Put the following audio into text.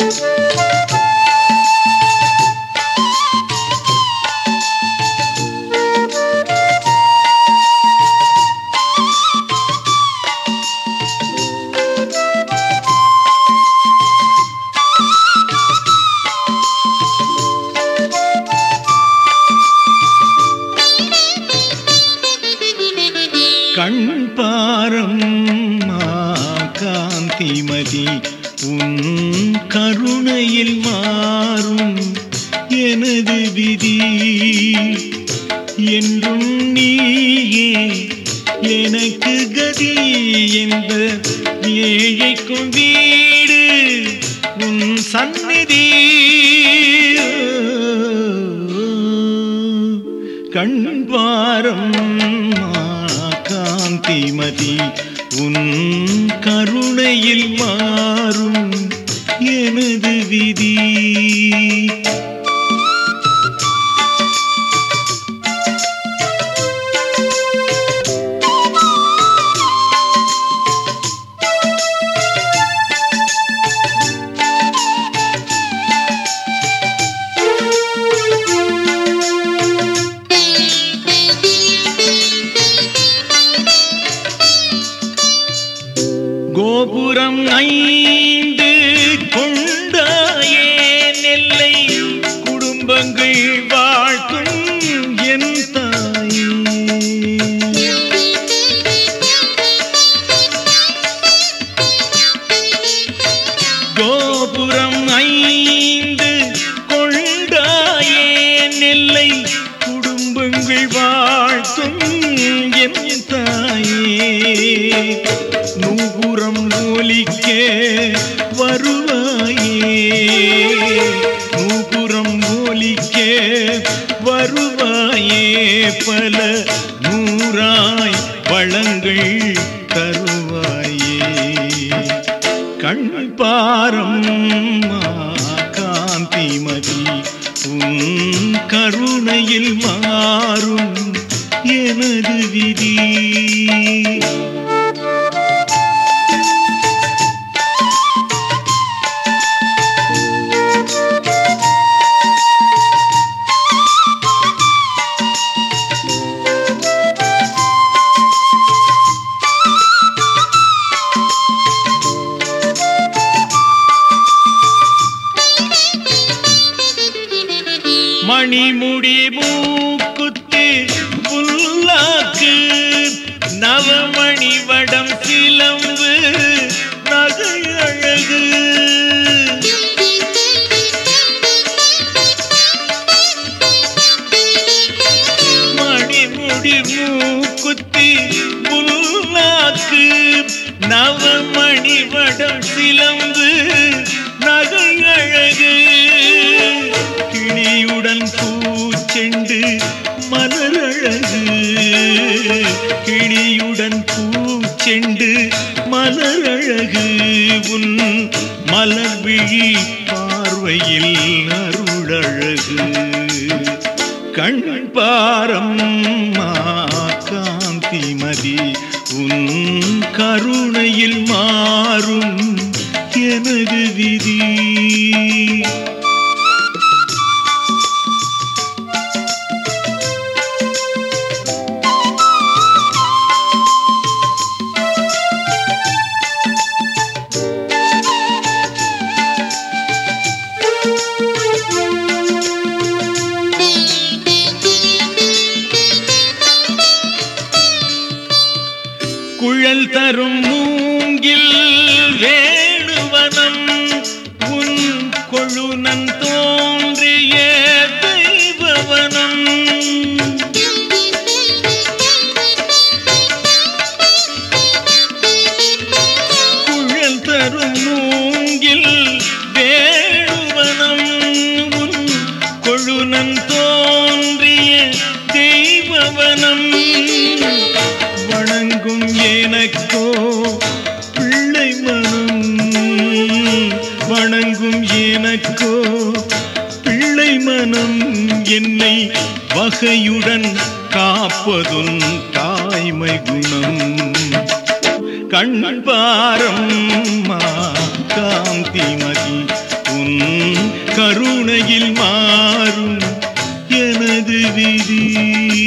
கண் பாரம்மா காந்திமதி உன் கருணையில் மாறும் எனது விதி என்றும் நீயே எனக்கு கதி என்ற ஏழைக்கும் வீடு உன் சந்நிதி கண் பாரம்மா காந்திமதி உன் கருணையில் மாறும் எனது விதி கோபுரம் 5 கொண்டாயே நெல்லை குடும்பங்கள் வாழ்த்தும் என் தாயே கோபுரம் 5 கொண்டாயே நெல்லை குடும்பங்கள் வாழ்த்தும் என் தாயே நூபுரம் ஒலிக்க வருவாயே நூபுரம் ஒலிக்க வருவாயே பல நூறாய் வளங்கள் தருவாயே கண் பாரம்மா காந்திமதி உன் கருணையில் மாறும் எனது விதி மணிமுடி மூக்குத்தி புல்லாக்கு நவமணி வடம் சிலம்பு நகை அழகு மணிமுடி மூக்குத்தி புல்லாக்கு நவமணி வடம் சிலம்பு நகை அழகு கிளியுடன் பூச்செண்டு மலரழகு கிளியுடன் பூச்செண்டு மலரழகு உன் மலர் விழி பார்வையில் அருளழகு கண் பாரம்மா காந்திமதி உன் கருணையில் மாறும் எனது விதி குழல் தரும் மூங்கில் வேணுவனம் உன் கொழுநன் தோன்றிய தெய்வவனம் குழல் தரும் மூங்கில் வேணுவனம் உன் கொழுநன் தோன்றிய தெய்வவனம் வணங்கும் எனக்கோ பிள்ளை மனம் வணங்கும் எனக்கோ பிள்ளை மனம் என்னை வகையுடன் காப்பதும் தாய்மை குணம் கண் பாரம்மா காந்திமதி கருணையில் மாறும் எனது விதி.